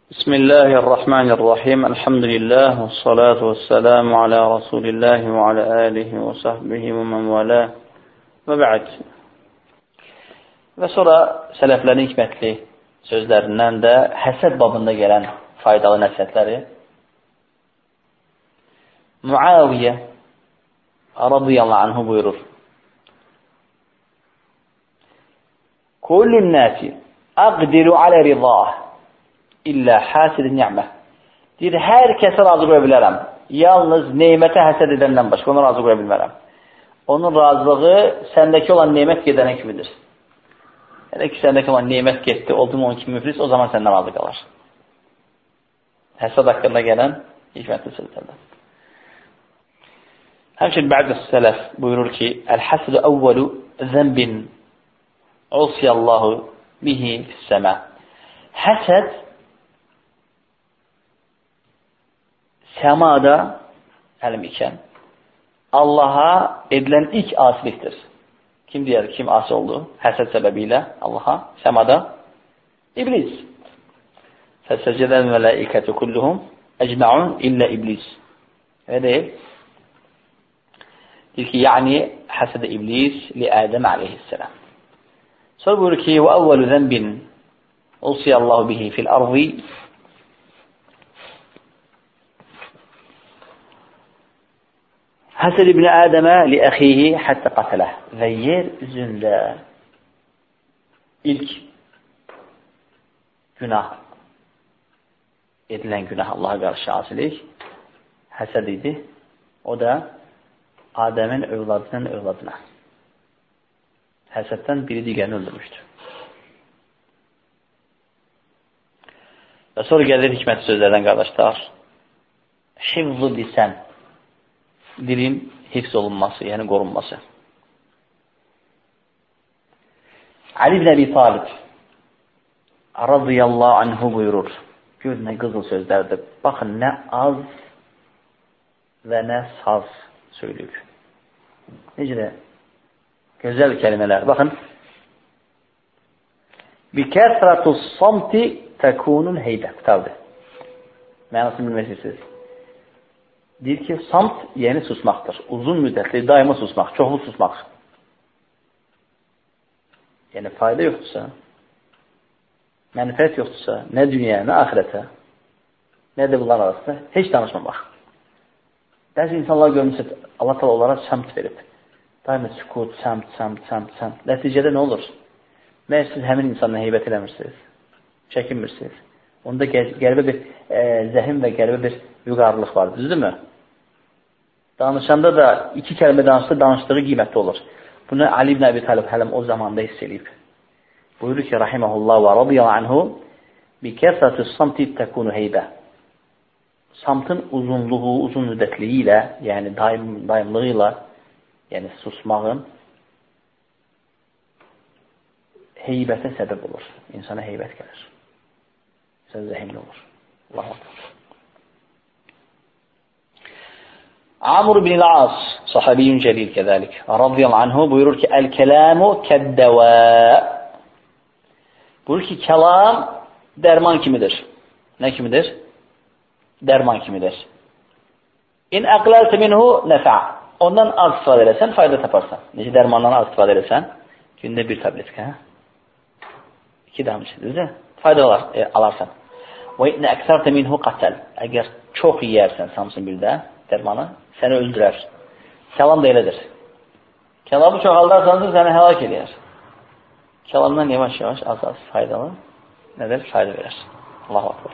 Bismillahirrahmanirrahim. Elhamdülillah və salatu vəssalamu alə Rasulillah və alə alihi və sahbihi və mən vələ və bə'd. Və sonra sələflərin hikmətli sözlərindən də həsəd babında gələn faydalı nəsihətləri. Muaviyyə radiyallahu anhu buyurur: Kullun nasi aqdiru alə ridah İllə həsid-i ni'mə. Deyir, hər kəsə razı qoya bilərəm. Yalnız neymətə həsəd edəndən başqa ona razı qoya bilmərəm. Onun razılığı səndəki olan neymət gedənə kimidir. Elə ki, səndəki olan neymət getdi, oldu mu onun kimi müflis, o zaman səndən razı qalar. Həsəd haqqında gələn hikmətli sözlərdən. Həmçin bə'də sələf buyurur ki, Əl-həsədu əvvəlu zəmbin usiyallahu bihi fissəmə. Həsəd səmada əlim ikən Allaha edilən ilk asilikdir. Kim deyər, kim asi oldu? Həsəd səbəbilə Allaha səmada İblis. Fəsəcədən mələikətü kulluhum əcməun illə İblis. Elə deyil. Deyir ki, yəni həsəd İblis li Ədəm aleyhisselam. Sonra buyurur ki, və əvvəlü zənbin usiyallahu bihi fil arzi Həsəd ibn Ədəmə li əxihi həttə qatələh. Və yer üzündə ilk günah edilən günah Allaha qarşı asilik həsəd idi. O da Adəmin övladının övladına. Həsəddən biri digərini öldürmüşdür. Və sonra gəlir hikmətli sözlərdən qardaşlar. Hifzu lisən. Dilin hifz olunması, yəni qorunması. Ali ibn Əbi Talib radiyallahu anhu buyurur. Gör nə qızıl sözlərdir. Baxın, nə az və nə saz söylüyor. Necə də gözəl kəlmələr. Baxın. Bikəsratu samti təkunun heybə. Qutardır. Mənasını bilməsiniz. Deyir ki, samt yəni susmaqdır. Uzun müddətli, daima susmaq, çoxlu susmaq. Yəni, fayda yoxdursa, mənfəət yoxdursa, nə dünya, nə axirətə, nə də bunlar arasında heç danışmamaq. Bəzi insanlar görmüşsə, Allah təala onlara səmt verib. Daima sükut, səmt. Nəticədə nə olur? Məyər siz həmin insanla heybət eləmirsiniz, çəkinmirsiniz. Onda qəribə bir zəhim və qəribə bir vüqarlıq var, düzdürmü? Danışanda da iki kəlmə danışdığı qiymətli olur. Bunu Ali ibn Əbi Talib hələm o zamanda hiss edib. Buyurur ki, rahiməhullah və radiyallahu anhu bi kəsrətü samti təkunu heybə. Samtın uzunluğu, uzun müddətliyi ilə, yəni daimlığı ilə, yəni susmağın heybətə səbəb olur. İnsana heybət gəlir. Söz zəhimli olur. Allahu akbar. Amr ibn al-As, sahabiyyun cəlil kəzəlik, radiyallahu anhu buyurur ki, Əl-kələmu kəddəvə. Buyurur ki, kəlam dərman kimidir. Nə kimidir? Dərman kimidir. İn əqləltə minhu nəfə. Ondan az istifadə eləsən, fayda taparsan. Necə dərmandan az istifadə eləsən? Gündə bir tabletka, 2 damcı, fayda alarsan. Və in əksərtə minhu qatəl. Əgər çox yiyərsən samsın birdə dərmanı, səni öldürər. Kəlam da elədir. Kəlamı çoxaldarsansa səni həlak eləyər. Kəlamdan yavaş-yavaş, az-az faydalı nədir? Fayda verər. Allahu akbar.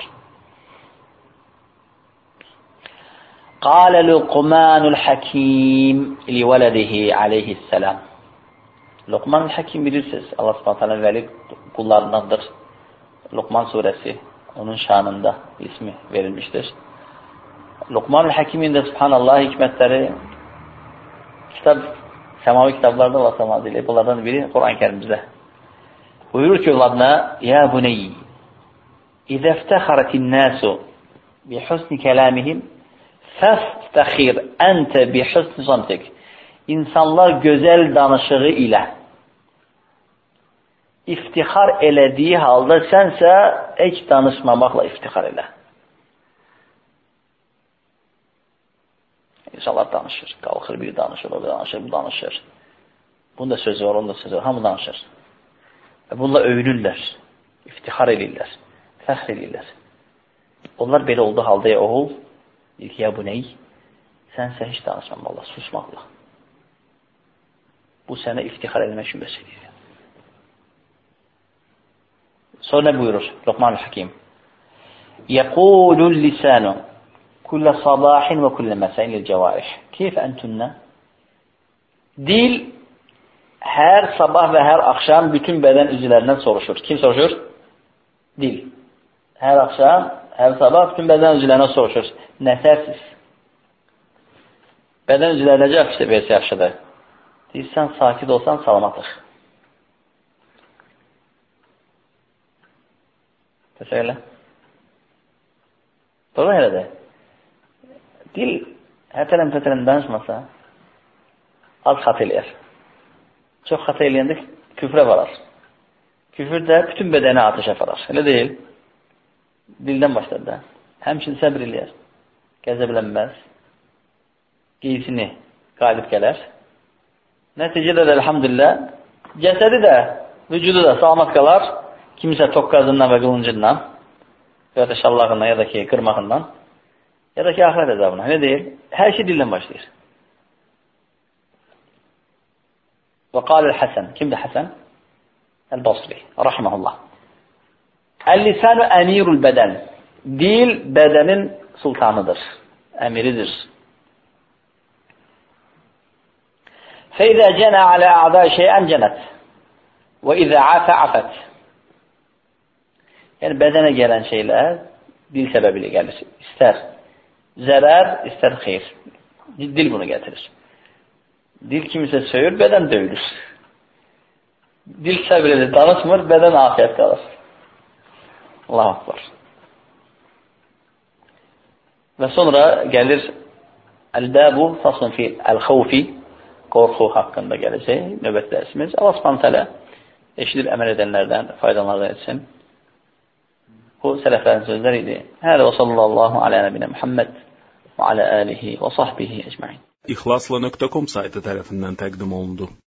Qalə Luqmanul Hakim li vələdihi aleyhisselam. Luqmanul Hakim bilirsiniz, Allah subhanahu ta'ala vəli qullarındandır. Luqman surəsi onun şanında ismi verilmişdir. Luqmanul Hakimin də subhanallah hikmətləri səmavi kitablarda Allah subhanahu ilə bunlardan biri Quran-ı Kərimizdə. Buyurur ki, evladına, Ya buneyyi, İzə əftəxarətin nəsu bi husni kəlamihim fəftəxir əntə bi husni samtik. İnsanlar gözəl danışığı ilə iftixar elədiyi halda sənsə heç danışmamaqla iftixar elə. İnsanlar danışır. Qalxır, biri danışır, o danışır, bu danışır. Bunun da sözü var, onun da sözü var. Hamı danışır. Və bununla övünürlər. İftixar edirlər. Fəxr edirlər. Onlar belə olduğu halda ya oğul, deyir ki, ya bu ney? Sənsə heç danışmamaqla, susmaqla. Bu sənə iftixar etmək üçün vəsilə. Sonra nə buyurur Luqman-ül Hakim? Yəqulul lisanu kullə sabahin və kullə məsəin lil-cəvaih. Keyf əntünnə? Dil hər sabah və hər axşam bütün bədən üzvlərindən soruşur. Kim soruşur? Dil. Hər axşam, hər sabah bütün bədən üzvlərindən soruşur. Nəsərsiz. Bədən üzvləri necə versə yaxşıdır. Deyirsən, sakit olsan, salamatıq. Təsələ. Doğru elədir. Dil hətələm danışmasa, az xat eləyər. Çox xat eləyəndə küfrə varar. Küfür də bütün bədəni atəşə varar. Elə deyil. Dildən başladı da. Həmçinin səbr eləyər. Qəzəblənməz. Qeysini qalib gələr. Nəticədə də elhamdülillah cəsədi də, vücudu da salamat qalar. Kimisə toqqazından və qılıncından, ya da şallağından, ya da ki qırmağından, ya da ki axirət əzabından. Nə deyir? Hər şey dildən başlayır. Və qalə Həsən. Kimdir Həsən? Əl-Basri. Rahiməhullah. Əl-lisanu əmirul bədən. Dil bədənin sultanıdır. Əmiridir. Fəizə cənə alə ə'da şeyən cənət. Və izə afə afət. Yəni, bədənə gələn şeylər dil səbəbilə gəlir. İstər zərər, istər xeyr. Dil bunu gətirir. Dil kimisə söyür, bədən döyülür. Dil səbir edir, danışmır, bədən afiyət qalır. Allah akbar. Və sonra gəlir əl-bəbu faslun fi əl-xavfi, qorxu haqqında gələcək, növbət dərsimiz. Allah subhanahu teala eşidib əməl edənlərdən faydalanlardan etsin. Bu sələflərin sözləri idi. Hələ və sallallahu alə nəbinə Muhammed və alə alihi və sahbihi ecmain. İxlasla.com saytı tərəfindən təqdim olundu.